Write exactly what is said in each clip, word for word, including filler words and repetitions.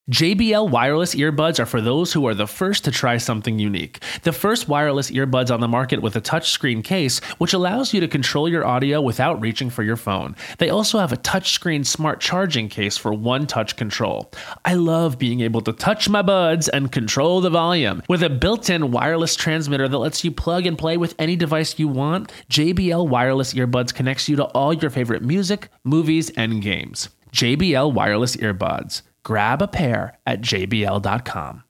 J B L wireless earbuds are for those who are the first to try something unique. The first wireless earbuds on the market with a touchscreen case, which allows you to control your audio without reaching for your phone. They also have a touchscreen smart charging case for one-touch control. I love being able to touch my buds and control the volume. With a built-in wireless transmitter that lets you plug and play with any device you want, J B L wireless earbuds connects you to all your favorite music, movies, and games. J B L wireless earbuds. Grab a pair at J B L dot com.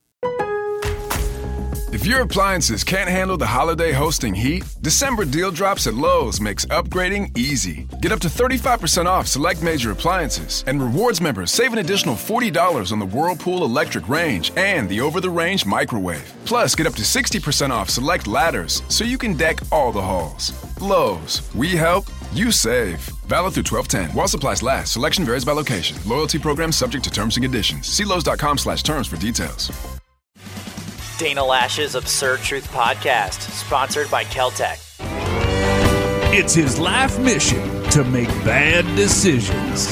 If your appliances can't handle the holiday hosting heat, December deal drops at Lowe's makes upgrading easy. Get up to thirty-five percent off select major appliances, and rewards members save an additional forty dollars on the Whirlpool electric range and the over-the-range microwave. Plus, get up to sixty percent off select ladders so you can deck all the halls. Lowe's, we help, you save. Valid through twelve ten. While supplies last, selection varies by location. Loyalty program subject to terms and conditions. See Lowe's dot com slash terms for details. Dana Lash's Absurd Truth Podcast, sponsored by Keltec. It's his life mission to make bad decisions.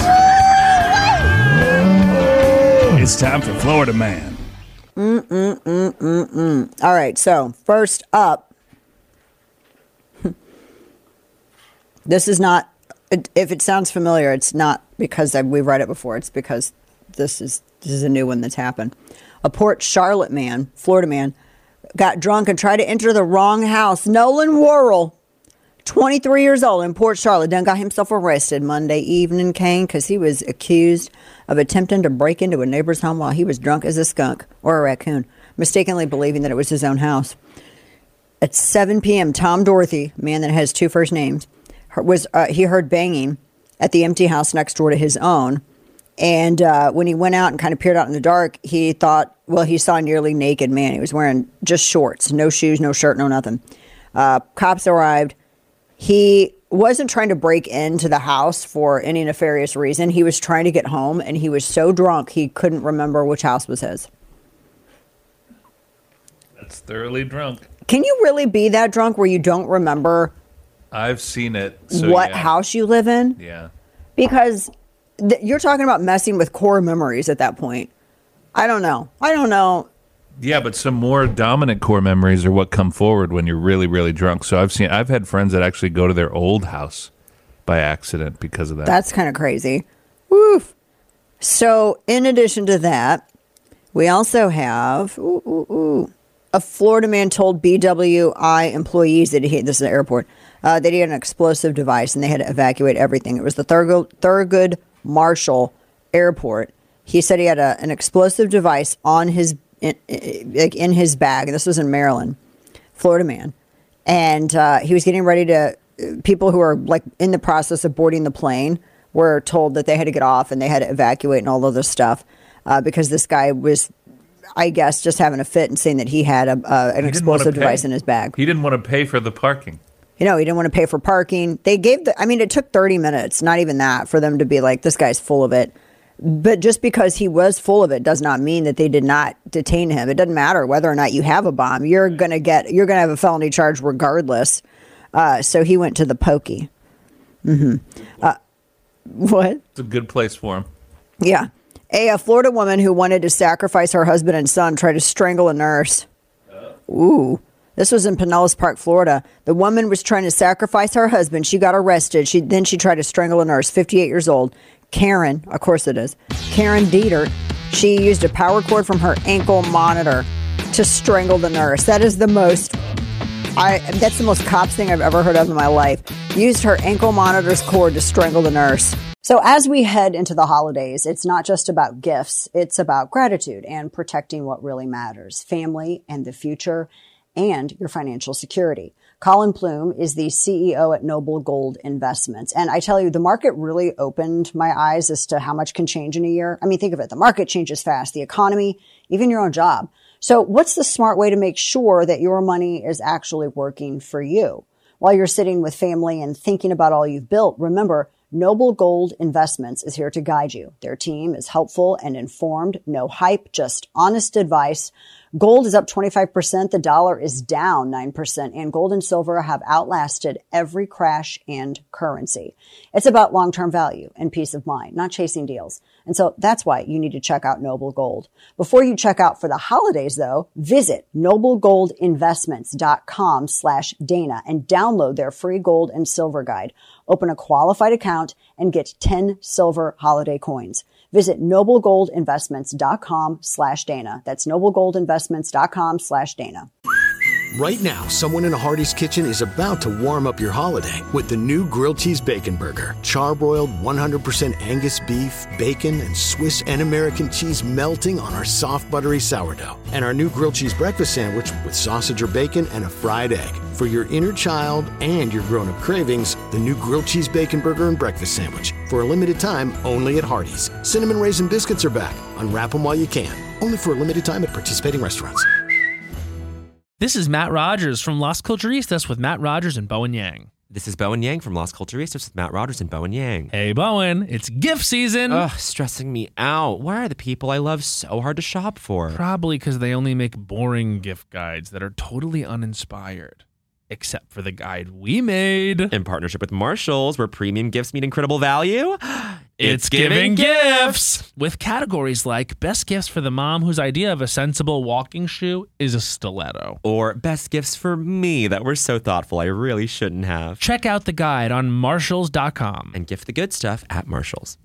It's time for Florida Man. Mm-mm-mm-mm-mm. All right, so first up, this is not, if it sounds familiar, it's not because we've read it before. It's because this is this is a new one that's happened. A Port Charlotte man, Florida man, got drunk and tried to enter the wrong house. Nolan Worrell, twenty-three years old in Port Charlotte, done got himself arrested Monday evening, Kane, because he was accused of attempting to break into a neighbor's home while he was drunk as a skunk or a raccoon, mistakenly believing that it was his own house. At seven p.m., Tom Dorothy, man that has two first names, was uh, he heard banging at the empty house next door to his own. And uh, when he went out and kind of peered out in the dark, he thought, well, he saw a nearly naked man. He was wearing just shorts, no shoes, no shirt, no nothing. Uh, cops arrived. He wasn't trying to break into the house for any nefarious reason. He was trying to get home, and he was so drunk he couldn't remember which house was his. That's thoroughly drunk. Can you really be that drunk where you don't remember I've seen it. So what yeah. house you live in? Yeah. Because th- you're talking about messing with core memories at that point. I don't know. I don't know. Yeah, but some more dominant core memories are what come forward when you're really, really drunk. So I've seen, I've had friends that actually go to their old house by accident because of that. That's kind of crazy. Woof. So in addition to that, we also have ooh, ooh, ooh, a Florida man told B W I employees that he, this is an airport, uh, that he had an explosive device and they had to evacuate everything. It was the Thurgood, Thurgood Marshall Airport. He said he had a, an explosive device on his, in, like in his bag. And this was in Maryland, Florida man. And uh, he was getting ready to, people who are like in the process of boarding the plane were told that they had to get off and they had to evacuate and all of this stuff uh, because this guy was, I guess, just having a fit and saying that he had a, uh, an explosive device in his bag. He didn't want to pay for the parking. You know, he didn't want to pay for parking. They gave the, I mean, it took thirty minutes, not even that, for them to be like, this guy's full of it. But just because he was full of it does not mean that they did not detain him. It doesn't matter whether or not you have a bomb. You're going to get, you're going to have a felony charge regardless. Uh, so he went to the pokey. Mm-hmm. Uh, what? It's a good place for him. Yeah. A, a Florida woman who wanted to sacrifice her husband and son tried to strangle a nurse. Ooh. This was in Pinellas Park, Florida. The woman was trying to sacrifice her husband. She got arrested. She Then she tried to strangle a nurse, fifty-eight years old. Karen, of course it is, Karen Dieter. She used a power cord from her ankle monitor to strangle the nurse. That is the most, I that's the most cops thing I've ever heard of in my life. Used her ankle monitor's cord to strangle the nurse. So as we head into the holidays, it's not just about gifts. It's about gratitude and protecting what really matters, family and the future, and your financial security. Colin Plume is the C E O at Noble Gold Investments. And I tell you, the market really opened my eyes as to how much can change in a year. I mean, think of it. The market changes fast, the economy, even your own job. So what's the smart way to make sure that your money is actually working for you? While you're sitting with family and thinking about all you've built, remember, Noble Gold Investments is here to guide you. Their team is helpful and informed. No hype, just honest advice. Gold is up twenty-five percent. The dollar is down nine percent. And gold and silver have outlasted every crash and currency. It's about long-term value and peace of mind, not chasing deals. And so that's why you need to check out Noble Gold. Before you check out for the holidays, though, visit noblegoldinvestments.com slash Dana and download their free gold and silver guide. Open a qualified account and get ten silver holiday coins. Visit noblegoldinvestments.com slash Dana. That's noblegoldinvestments.com slash Dana. Right now, someone in a Hardee's kitchen is about to warm up your holiday with the new Grilled Cheese Bacon Burger. Charbroiled one hundred percent Angus beef, bacon, and Swiss and American cheese melting on our soft, buttery sourdough. And our new Grilled Cheese Breakfast Sandwich with sausage or bacon and a fried egg. For your inner child and your grown-up cravings, the new Grilled Cheese Bacon Burger and Breakfast Sandwich. For a limited time, only at Hardee's. Cinnamon Raisin Biscuits are back. Unwrap them while you can. Only for a limited time at participating restaurants. This is Matt Rogers from Las Culturistas with Matt Rogers and Bowen Yang. This is Bowen Yang from Las Culturistas with Matt Rogers and Bowen Yang. Hey, Bowen, it's gift season. Ugh, stressing me out. Why are the people I love so hard to shop for? Probably because they only make boring gift guides that are totally uninspired. Except for the guide we made. In partnership with Marshalls, where premium gifts meet incredible value. It's, it's giving, giving gifts! gifts! With categories like best gifts for the mom whose idea of a sensible walking shoe is a stiletto. Or best gifts for me that were so thoughtful I really shouldn't have. Check out the guide on marshalls dot com. And gift the good stuff at Marshalls.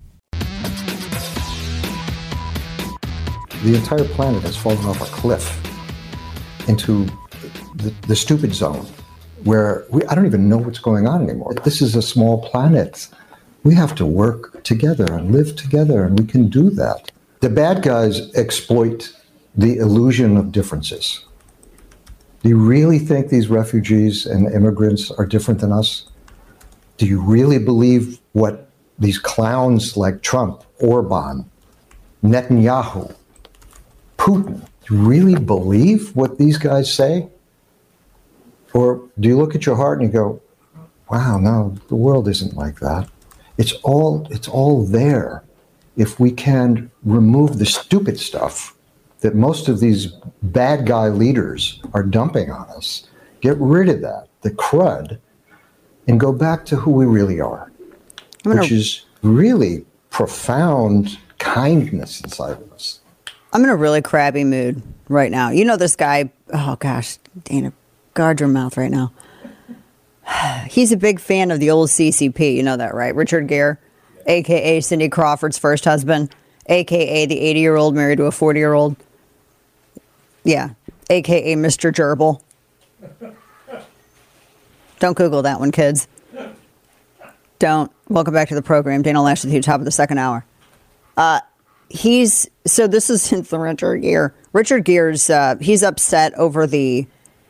The entire planet has fallen off a cliff into the, the stupid zone where we, I don't even know what's going on anymore. This is a small planet. We have to work together and live together, and we can do that. The bad guys exploit the illusion of differences. Do you really think these refugees and immigrants are different than us? Do you really believe what these clowns like Trump, Orban, Netanyahu, Putin, do you really believe what these guys say? Or do you look at your heart and you go, wow, no, the world isn't like that. It's all, it's all there. If we can remove the stupid stuff that most of these bad guy leaders are dumping on us, get rid of that, the crud, and go back to who we really are, gonna, which is really profound kindness inside of us. I'm in a really crabby mood right now. You know this guy, oh gosh, Dana, guard your mouth right now. He's a big fan of the old C C P. You know that, right? Richard Gere, a k a. Cindy Crawford's first husband, a k a the eighty-year-old married to a forty-year-old. Yeah, a k a. Mister Gerbil. Don't Google that one, kids. Don't. Welcome back to the program. Dana Lash with you, top of the second hour. Uh, he's, so this is Richard Gere. Richard Gere's, uh, he's upset over the,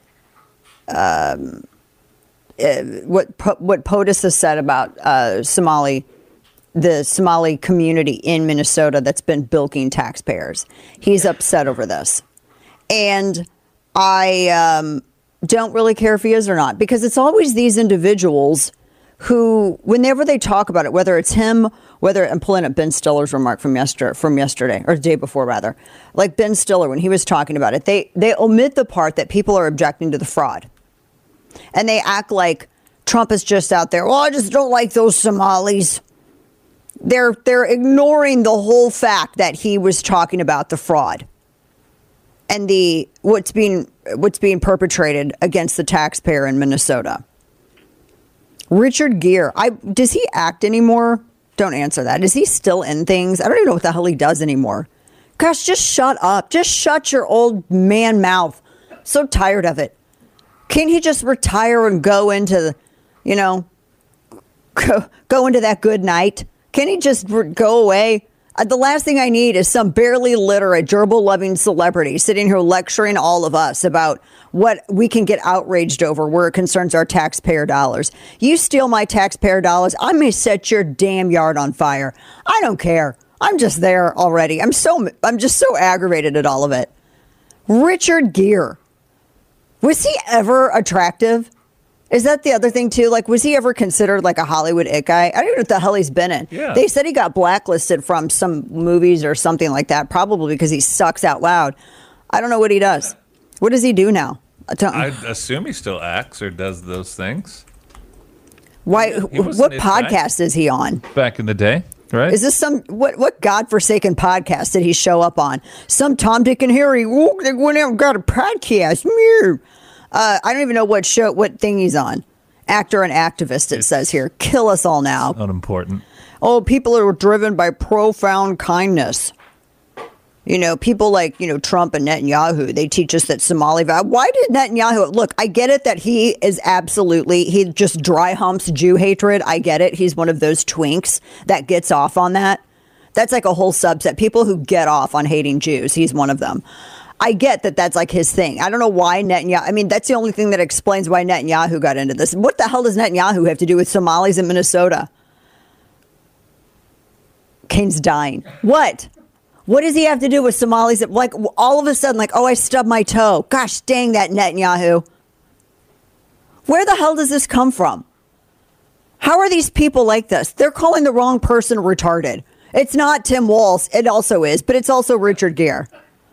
um, uh, what what POTUS has said about uh, Somali, the Somali community in Minnesota that's been bilking taxpayers. He's upset over this. And I um, don't really care if he is or not, because it's always these individuals who, whenever they talk about it, whether it's him, whether I'm pulling up Ben Stiller's remark from yesterday, from yesterday or the day before, rather, like Ben Stiller, when he was talking about it, they they omit the part that people are objecting to the fraud. And they act like Trump is just out there, well, I just don't like those Somalis. They're they're ignoring the whole fact that he was talking about the fraud and the what's being what's being perpetrated against the taxpayer in Minnesota. Richard Gere, I does he act anymore? Don't answer that. Is he still in things? I don't even know what the hell he does anymore. Gosh, just shut up. Just shut your old man mouth. So tired of it. Can't he just retire and go into, you know, go, go into that good night? Can he just re- go away? Uh, the last thing I need is some barely literate, gerbil-loving celebrity sitting here lecturing all of us about what we can get outraged over where it concerns our taxpayer dollars. You steal my taxpayer dollars, I may set your damn yard on fire. I don't care. I'm just there already. I'm so I'm just so aggravated at all of it. Richard Gere. Was he ever attractive? Is that the other thing, too? Like, was he ever considered like a Hollywood it guy? I don't even know what the hell he's been in. Yeah. They said he got blacklisted from some movies or something like that, probably because he sucks out loud. I don't know what he does. What does he do now? I assume he still acts or does those things. Why? What podcast guy. is he on? Back in the day. Right? Is this some what what godforsaken podcast did he show up on? Some Tom, Dick, and Harry. Whoa, they went out and got a podcast. Uh, I don't even know what show, what thing he's on. Actor and activist. It says here, kill us all now. Unimportant. Oh, people are driven by profound kindness. You know, people like, you know, Trump and Netanyahu, they teach us that Somali vow. Why did Netanyahu, look, I get it that he is absolutely, he just dry humps Jew hatred. I get it. He's one of those twinks that gets off on that. That's like a whole subset. People who get off on hating Jews. He's one of them. I get that that's like his thing. I don't know why Netanyahu, I mean, that's the only thing that explains why Netanyahu got into this. What the hell does Netanyahu have to do with Somalis in Minnesota? Kane's dying. What? What does he have to do with Somalis? Like, all of a sudden, like, oh, I stubbed my toe. Gosh dang that Netanyahu. Where the hell does this come from? How are these people like this? They're calling the wrong person retarded. It's not Tim Walz. It also is, but it's also Richard Gere.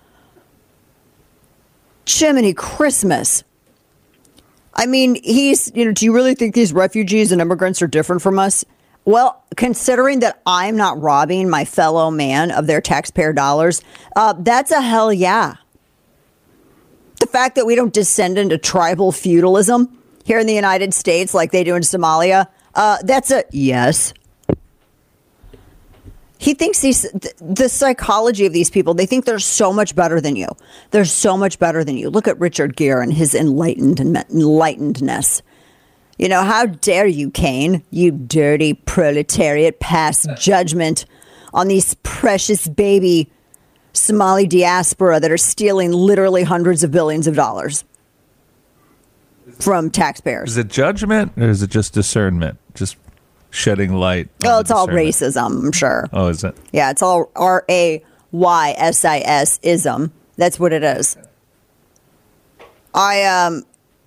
Jiminy Christmas. I mean, he's, you know, do you really think these refugees and immigrants are different from us? Well, considering that I'm not robbing my fellow man of their taxpayer dollars, uh, that's a hell yeah. The fact that we don't descend into tribal feudalism here in the United States like they do in Somalia, uh, that's a yes. He thinks these, the psychology of these people, they think they're so much better than you. They're so much better than you. Look at Richard Gere and his enlightened enlightenedness. You know, how dare you, Kane, you dirty proletariat, pass judgment on these precious baby Somali diaspora that are stealing literally hundreds of billions of dollars from taxpayers. Is it judgment or is it just discernment? Just shedding light? Oh, it's all racism, I'm sure. Oh, is it? Yeah, it's all R A Y S I S ism. That's what it is. I, um...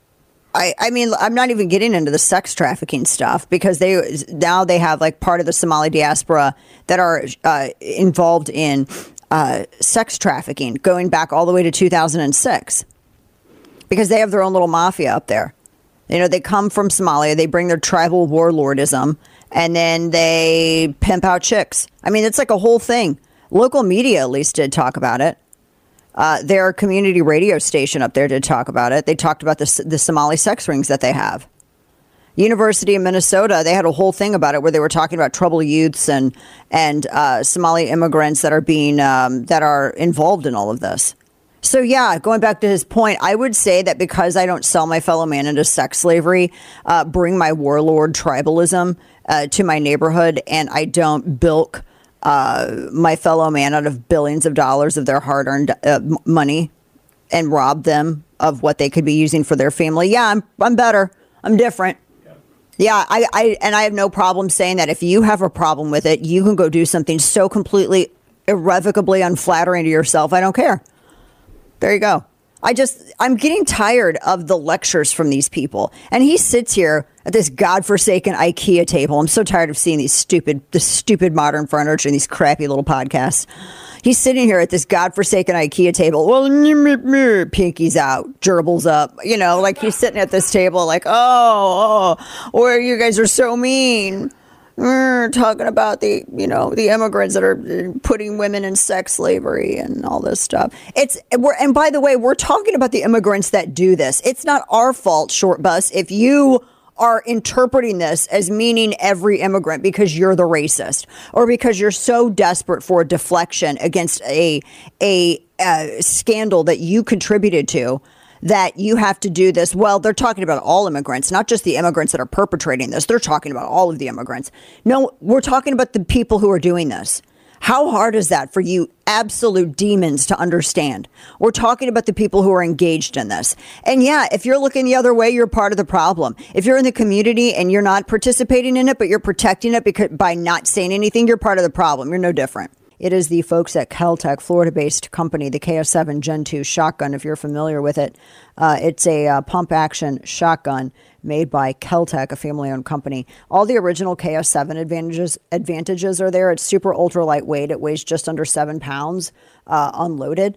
I, I mean, I'm not even getting into the sex trafficking stuff because they now they have like part of the Somali diaspora that are uh, involved in uh, sex trafficking going back all the way to two thousand six because they have their own little mafia up there. You know, they come from Somalia. They bring their tribal warlordism and then they pimp out chicks. I mean, it's like a whole thing. Local media at least did talk about it. Uh, their community radio station up there did talk about it. They talked about the, the Somali sex rings that they have. University of Minnesota, they had a whole thing about it where they were talking about troubled youths and and uh, Somali immigrants that are being um, that are involved in all of this. So yeah, going back to his point, I would say that because I don't sell my fellow man into sex slavery, uh, bring my warlord tribalism uh, to my neighborhood, and I don't bilk Uh, my fellow man out of billions of dollars of their hard-earned uh, money and rob them of what they could be using for their family. Yeah, I'm I'm better. I'm different. Yeah, I, I and I have no problem saying that if you have a problem with it, you can go do something so completely irrevocably unflattering to yourself. I don't care. There you go. I just, I'm getting tired of the lectures from these people. And he sits here at this godforsaken IKEA table. I'm so tired of seeing these stupid, this stupid modern furniture and these crappy little podcasts. He's sitting here at this godforsaken IKEA table. Well, pinkies out, gerbils up. You know, like he's sitting at this table like, oh, oh, or you guys are so mean. We're talking about the, you know, the immigrants that are putting women in sex slavery and all this stuff. It's we're and by the way, we're talking about the immigrants that do this. It's not our fault, Short Bus, if you are interpreting this as meaning every immigrant because you're the racist or because you're so desperate for a deflection against a a, a scandal that you contributed to. That you have to do this. Well, they're talking about all immigrants, not just the immigrants that are perpetrating this. They're talking about all of the immigrants. No, we're talking about the people who are doing this. How hard is that for you absolute demons to understand? We're talking about the people who are engaged in this. And yeah, if you're looking the other way, you're part of the problem. If you're in the community and you're not participating in it, but you're protecting it because by not saying anything, you're part of the problem. You're no different. It is the folks at Kel-Tec, Florida-based company, the K S seven Gen two shotgun, if you're familiar with it. Uh, it's a uh, pump-action shotgun made by Kel-Tec, a family-owned company. All the original K S seven advantages advantages are there. It's super ultra lightweight. It weighs just under seven pounds uh, unloaded.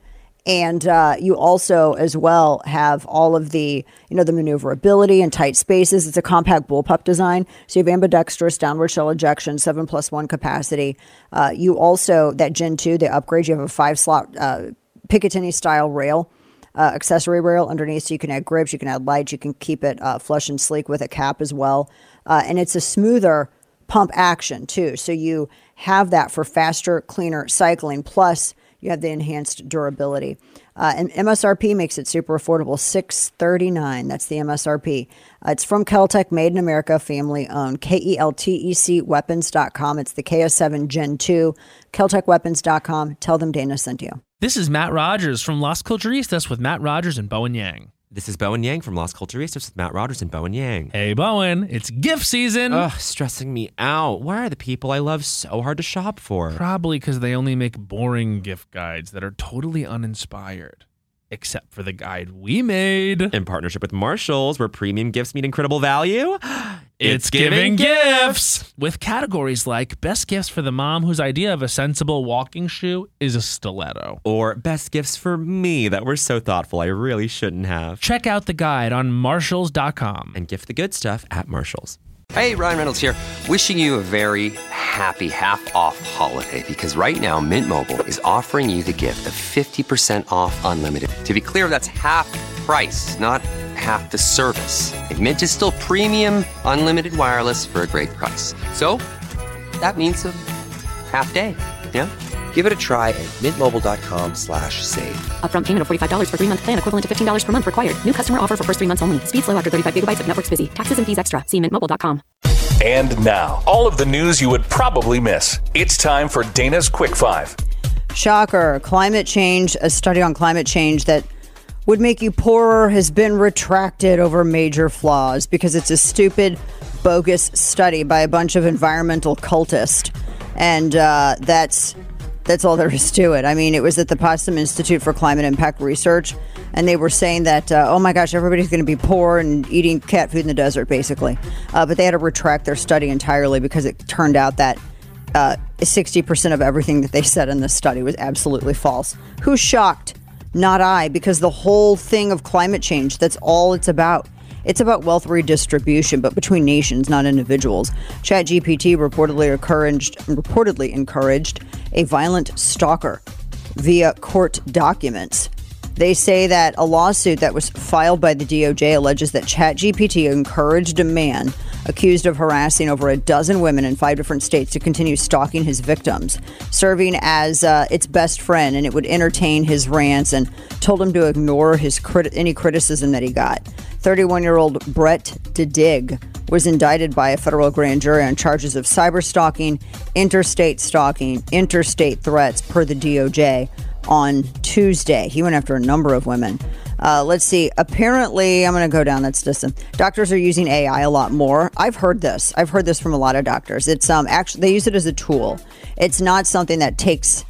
And uh, you also, as well, have all of the, you know, the maneuverability and tight spaces. It's a compact bullpup design. So you have ambidextrous downward shell ejection, seven plus one capacity. Uh, you also, that Gen two, the upgrade, you have a five slot uh, Picatinny style rail, uh, accessory rail underneath. So you can add grips, you can add lights, you can keep it uh, flush and sleek with a cap as well. Uh, and it's a smoother pump action too. So you have that for faster, cleaner cycling. Plus, you have the enhanced durability. Uh, and M S R P makes it super affordable, six thirty-nine. That's the M S R P. Uh, it's from Keltec, made in America, family owned. K E L T E C weapons dot com. It's the K S seven Gen two. Keltec weapons dot com. Tell them Dana sent you. This is Matt Rogers from Las Culturistas with Matt Rogers and Bowen Yang. This is Bowen Yang from Las Culturistas with Matt Rogers and Bowen Yang. Hey, Bowen, it's gift season. Ugh, stressing me out. Why are the people I love so hard to shop for? Probably because they only make boring gift guides that are totally uninspired. Except for the guide we made. In partnership with Marshalls, where premium gifts meet incredible value. It's giving gifts! With categories like best gifts for the mom whose idea of a sensible walking shoe is a stiletto. Or best gifts for me that were so thoughtful I really shouldn't have. Check out the guide on Marshalls dot com. And gift the good stuff at Marshalls. Hey, Ryan Reynolds here. Wishing you a very happy half-off holiday because right now Mint Mobile is offering you the gift of fifty percent off unlimited. To be clear, that's half price, not half the service. And Mint is still premium unlimited wireless for a great price. So that means a half day, yeah? Give it a try at mintmobile.com slash save. Upfront payment of forty-five dollars for three-month plan equivalent to fifteen dollars per month required. New customer offer for first three months only. Speed slow after thirty-five gigabytes if network's busy. Taxes and fees extra. See mint mobile dot com. And now, all of the news you would probably miss. It's time for Dana's Quick Five. Shocker. Climate change, a study on climate change that would make you poorer has been retracted over major flaws because it's a stupid, bogus study by a bunch of environmental cultists. And uh, that's... That's all there is to it. I mean, it was at the Potsdam Institute for Climate Impact Research, and they were saying that, uh, oh my gosh, everybody's going to be poor and eating cat food in the desert, basically. Uh, but they had to retract their study entirely because it turned out that uh, sixty percent of everything that they said in this study was absolutely false. Who's shocked? Not I, because the whole thing of climate change, that's all it's about. It's about wealth redistribution, but between nations, not individuals. ChatGPT reportedly encouraged, reportedly encouraged a violent stalker via court documents. They say that a lawsuit that was filed by the D O J alleges that ChatGPT encouraged a man accused of harassing over a dozen women in five different states to continue stalking his victims, serving as uh, its best friend, and it would entertain his rants and told him to ignore his crit- any criticism that he got. thirty-one-year-old Brett DeDig was indicted by a federal grand jury on charges of cyber stalking, interstate stalking, interstate threats per the D O J on Tuesday. He went after a number of women. Uh, let's see. Apparently, I'm going to go down. That's distant. Doctors are using A I a lot more. I've heard this. I've heard this from a lot of doctors. It's um actually they use it as a tool. It's not something that takes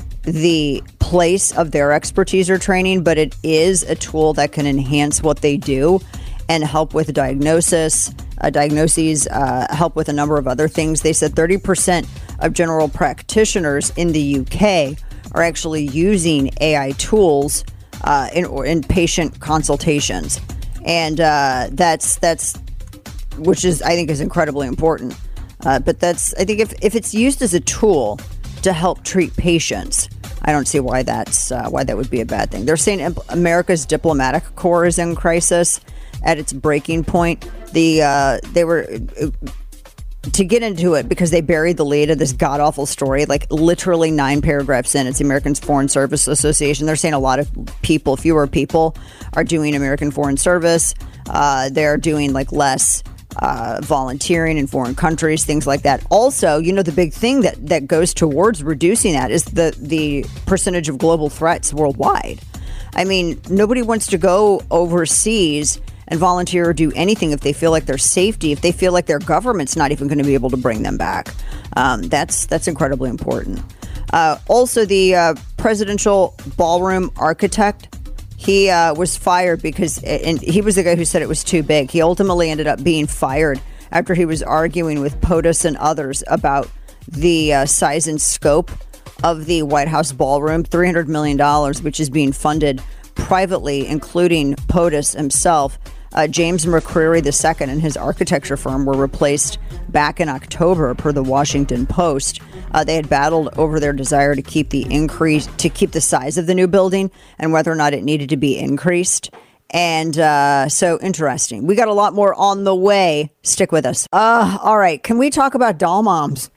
the place of their expertise or training, but it is a tool that can enhance what they do and help with diagnosis, uh, diagnoses, uh, help with a number of other things. They said thirty percent of general practitioners in the U K are actually using A I tools uh, in, in patient consultations. And uh, that's, that's, which is, I think is incredibly important. Uh, but that's, I think if, if it's used as a tool to help treat patients, I don't see why that's, uh, why that would be a bad thing. They're saying America's diplomatic corps is in crisis at its breaking point. The, uh, they were, uh, to get into it, because they buried the lead of this god-awful story, like literally nine paragraphs in. It's the American Foreign Service Association. They're saying a lot of people, fewer people, are doing American Foreign Service. Uh, they're doing like less uh, volunteering in foreign countries, things like that. Also, you know, the big thing that, that goes towards reducing that is the, the percentage of global threats worldwide. I mean, nobody wants to go overseas and volunteer or do anything if they feel like their safety, if they feel like their government's not even going to be able to bring them back. Um, that's that's incredibly important. Uh, also, the uh, presidential ballroom architect, he uh, was fired because, and he was the guy who said it was too big. He ultimately ended up being fired after he was arguing with POTUS and others about the uh, size and scope of the White House ballroom, three hundred million dollars, which is being funded privately, including POTUS himself. Uh, James McCreary the Second and his architecture firm were replaced back in October, per the Washington Post. Uh, they had battled over their desire to keep the increase, to keep the size of the new building and whether or not it needed to be increased. And uh, so interesting. We got a lot more on the way. Stick with us. Uh, all right. Can we talk about doll moms?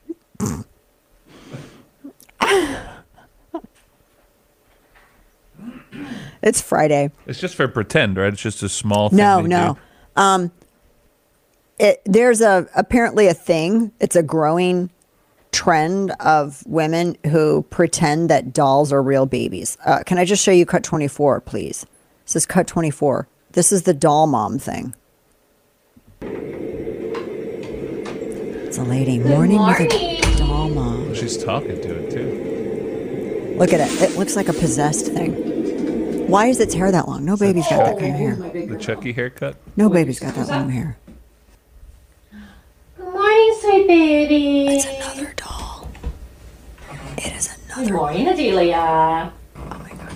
It's Friday. It's just for pretend, right? It's just a small thing. No, they no. do. Um, it, there's a apparently a thing. It's a growing trend of women who pretend that dolls are real babies. Uh, can I just show you cut twenty-four, please? This is cut twenty-four. This is the doll mom thing. It's a lady mourning with a doll mom. She's talking to it, too. Look at it. It looks like a possessed thing. Why is its hair that long? No baby's got that kind of hair. The Chucky haircut? No baby's got that long hair. Good morning, sweet baby. It's another doll. It is another. Good morning, Adelia. Oh my gosh.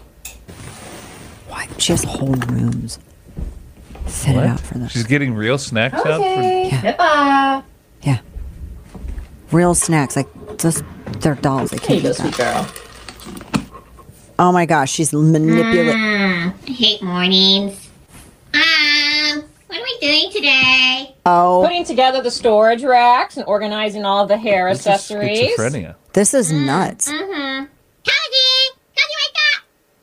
Why? She has whole rooms fitted What? out for them. She's getting real snacks out? Okay. Yeah. Pippa. Yeah. Real snacks. Like, just, they're dolls. They There you can't go, eat sweet that. girl. Oh my gosh, she's manipulating. Mm, I hate mornings. Um, what are we doing today? Oh, Putting together the storage racks and organizing all of the hair This is accessories. schizophrenia. this is nuts. Mm-hmm. Cozy! Cozy, wake up!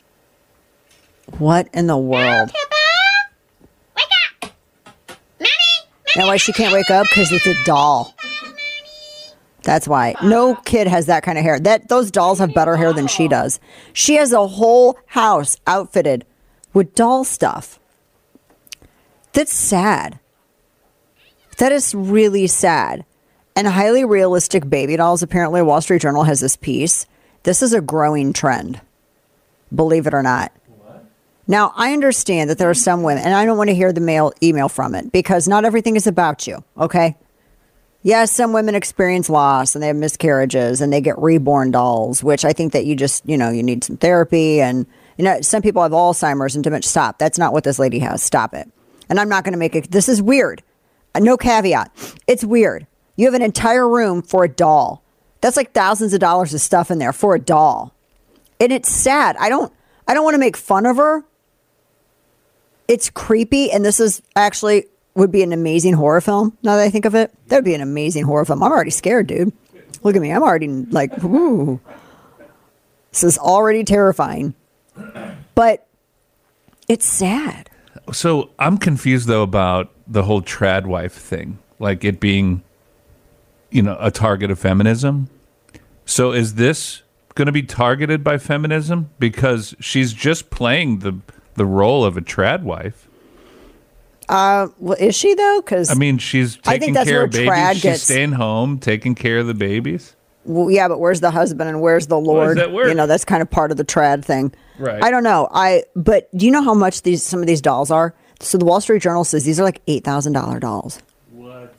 What in the world? Pippa! Wake up! Mommy! Now, why she can't wake up? Because it's a doll. That's why. No kid has that kind of hair. That those dolls have better hair than she does. She has a whole house outfitted with doll stuff. That's sad. That is really sad. And highly realistic baby dolls. Apparently, Wall Street Journal has this piece. This is a growing trend. Believe it or not. Now, I understand that there are some women, and I don't want to hear the mail email from it, because not everything is about you, okay? Yes, some women experience loss and they have miscarriages and they get reborn dolls, which I think that you just, you know, you need some therapy. And, you know, some people have Alzheimer's and dementia. Stop. That's not what this lady has. Stop it. And I'm not going to make it. This is weird. Uh, no caveat. It's weird. You have an entire room for a doll. That's like thousands of dollars of stuff in there for a doll. And it's sad. I don't, I don't want to make fun of her. It's creepy. And this is actually would be an amazing horror film. Now that I think of it, that would be an amazing horror film. I'm already scared, dude. Look at me. I'm already like, ooh. This is already terrifying. But it's sad. So I'm confused, though, about the whole trad wife thing. Like it being, you know, a target of feminism. So is this going to be targeted by feminism? Because she's just playing the, the role of a trad wife. Uh, well, is she though? Because I mean, she's I think taking that's care where of babies. trad She's gets- staying home, taking care of the babies. Well, yeah, but where's the husband and where's the Lord? that work? You know, that's kind of part of the trad thing. Right. I don't know. I but do you know how much these some of these dolls are? So the Wall Street Journal says these are like eight thousand dollar dolls. What?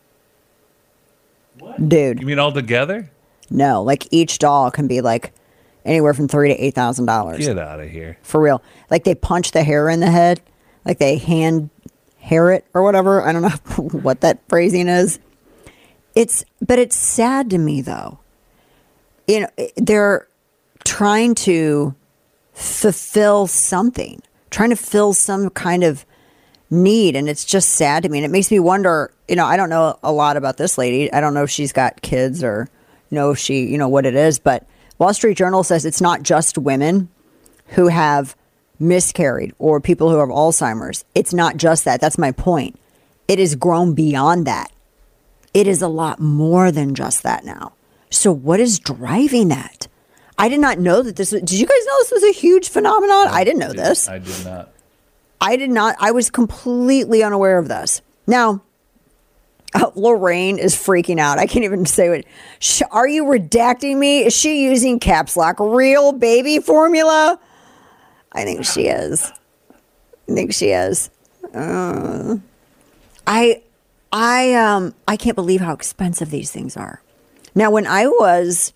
Dude, You mean all together? no, like each doll can be like anywhere from three to eight thousand dollars. Get out of here. For real. Like they punch the hair in the head, like they hand hair it or whatever. I don't know what that phrasing is. It's, but it's sad to me though. You know, they're trying to fulfill something, trying to fill some kind of need. And it's just sad to me. And it makes me wonder, you know, I don't know a lot about this lady. I don't know if she's got kids or know if she, you know, what it is, but Wall Street Journal says it's not just women who have miscarried or people who have Alzheimer's. It's not just that. That's my point. It has grown beyond that. It is a lot more than just that now. So what is driving that? I did not know that this was, did you guys know this was a huge phenomenon? I didn't know this. I did not. I did not. I was completely unaware of this. Now, uh, Lorraine is freaking out. I can't even say what. Sh- are you redacting me? Is she using caps lock? Real baby formula? I think she is. I think she is. Uh, I, I, um, I can't believe how expensive these things are. Now, when I was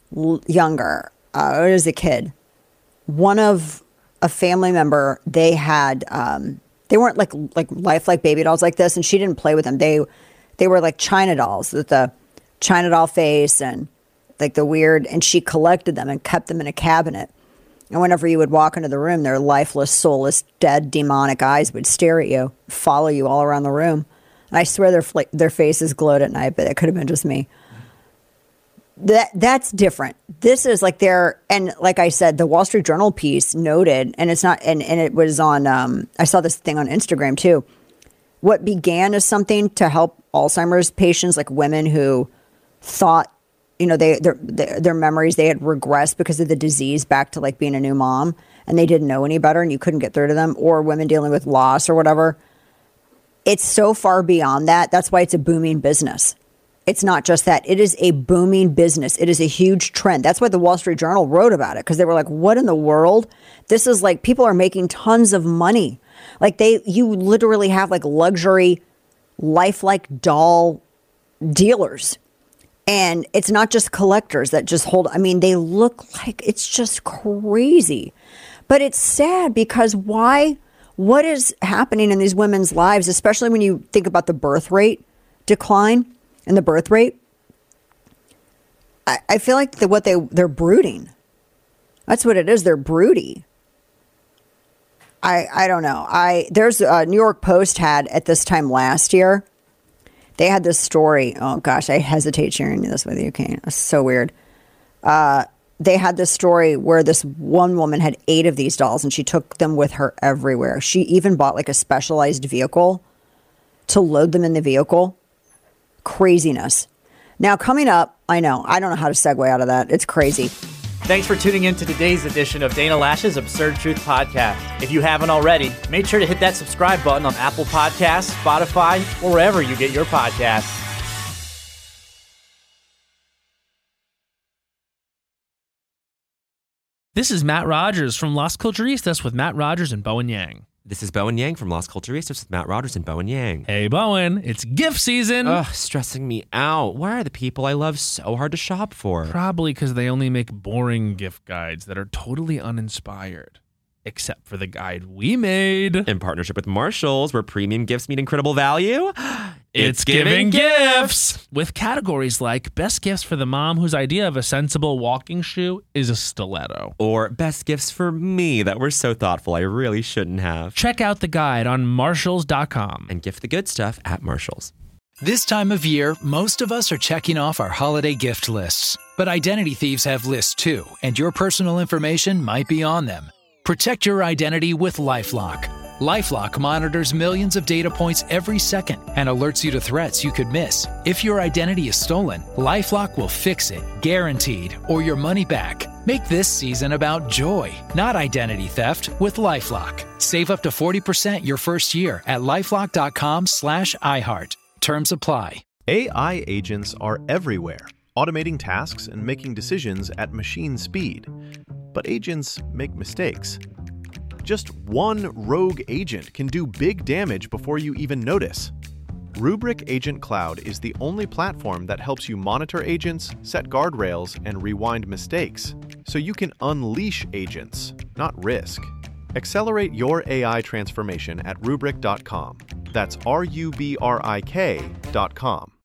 l- younger, uh, or as a kid, one of a family member, they had, um, they weren't like like lifelike baby dolls like this, and she didn't play with them. They they were like China dolls with the China doll face and like the weird, and she collected them and kept them in a cabinet. And whenever you would walk into the room, their lifeless, soulless, dead, demonic eyes would stare at you, follow you all around the room. And I swear their fl- their faces glowed at night, but it could have been just me. That that's different. This is like their, and like I said, the Wall Street Journal piece noted, and it's not, and, and it was on, um, I saw this thing on Instagram too. What began as something to help Alzheimer's patients, like women who thought, you know, they their, their their memories, they had regressed because of the disease back to like being a new mom, and they didn't know any better, and you couldn't get through to them, or women dealing with loss or whatever. It's so far beyond that. That's why it's a booming business. It's not just that. It is a booming business. It is a huge trend. That's why the Wall Street Journal wrote about it, because they were like, what in the world? This is like, people are making tons of money. Like they, you literally have like luxury, lifelike doll dealers. And it's not just collectors that just hold, I mean, they look like, it's just crazy. But it's sad because why, what is happening in these women's lives, especially when you think about the birth rate decline and the birth rate? I, I feel like the, what they, they're brooding. That's what it is. They're broody. I, I don't know. I, there's a New York Post had at this time last year, they had this story. Oh, gosh, I hesitate sharing this with you, Kane. It's so weird. Uh, they had this story where this one woman had eight of these dolls, and she took them with her everywhere. She even bought like a specialized vehicle to load them in the vehicle. Craziness. Now, coming up, I know. I don't know how to segue out of that. It's crazy. Thanks for tuning in to today's edition of Dana Lash's Absurd Truth Podcast. If you haven't already, make sure to hit that subscribe button on Apple Podcasts, Spotify, or wherever you get your podcasts. This is Matt Rogers from Las Culturistas with Matt Rogers and Bowen Yang. This is Bowen Yang from Las Culturistas with Matt Rogers and Bowen Yang. Hey, Bowen, it's gift season. Ugh, stressing me out. Why are the people I love so hard to shop for? Probably because they only make boring gift guides that are totally uninspired. Except for the guide we made. In partnership with Marshalls, where premium gifts meet incredible value. It's, it's giving, giving gifts! gifts! With categories like best gifts for the mom whose idea of a sensible walking shoe is a stiletto. Or best gifts for me that were so thoughtful I really shouldn't have. Check out the guide on Marshalls dot com. And gift the good stuff at Marshalls. This time of year, most of us are checking off our holiday gift lists. But identity thieves have lists too, and your personal information might be on them. Protect your identity with LifeLock. LifeLock monitors millions of data points every second and alerts you to threats you could miss. If your identity is stolen, LifeLock will fix it, guaranteed, or your money back. Make this season about joy, not identity theft, with LifeLock. Save up to forty percent your first year at LifeLock.com slash iHeart. Terms apply. A I agents are everywhere, automating tasks and making decisions at machine speed. But agents make mistakes. Just one rogue agent can do big damage before you even notice. Rubrik Agent Cloud is the only platform that helps you monitor agents, set guardrails, and rewind mistakes, so you can unleash agents, not risk. Accelerate your A I transformation at rubrik dot com. That's R U B R I K dot com.